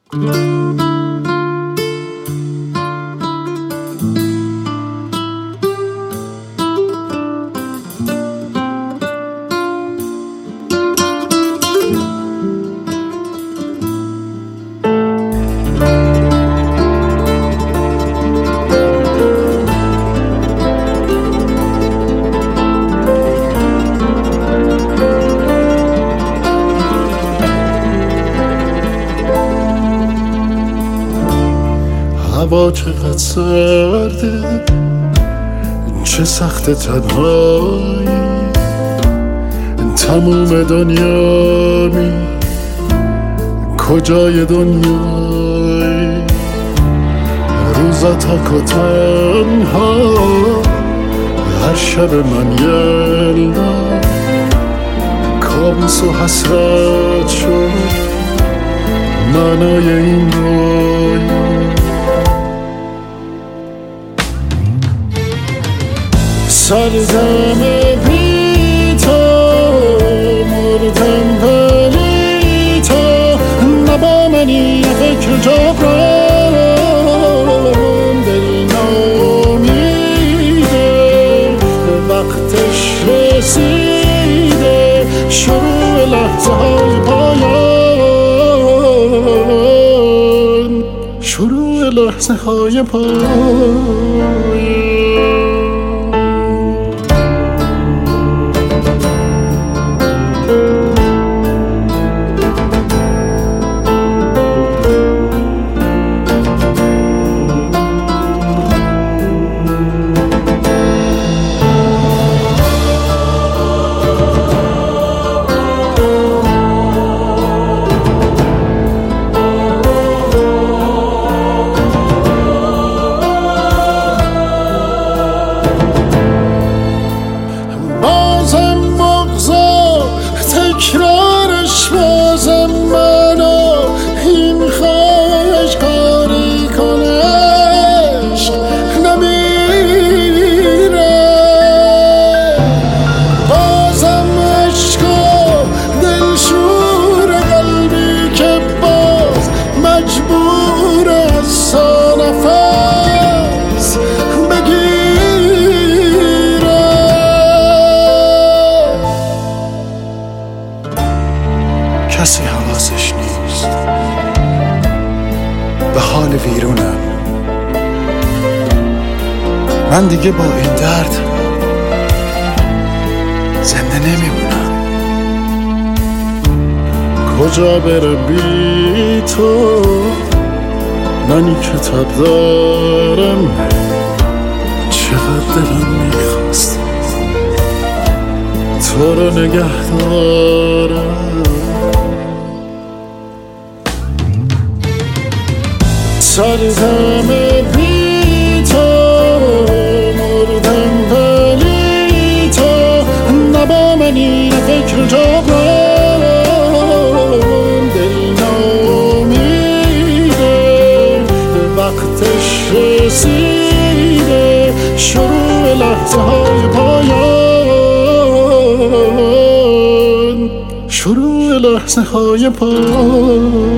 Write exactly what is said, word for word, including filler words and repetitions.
هوا چقدر سرده، چه سخت تنهایی، تموم دنیا می کجای دنیایی، روزا تک و تنها، هر شب من یلدا کابوس و حسرت شد معنای این رویا. سردم بی تو، مردم ولی تو نبا منی فکر جبران، دل نامیده وقتش رسیده، شروع لحظه های پایان، شروع لحظه های پایان. تکرارش بازم منو این خواهش کاری کنه، عشق نمیره، بازم عشق و دلشور قلبی که باز مجبور از سا نفس بگیره. کسی حواسش نیست به حال ویرونم، من دیگه با این درد زنده نمیمونم. کجا بره بی تو، منی کتاب دارم، چقدر دلم میخواست تو رو نگه دارم. سردم بی تو، مردم ولی تو نبا منی فکر جبران، دل نامیده وقتش رسیده، شروع لحظه های پایان، شروع لحظه های پایان.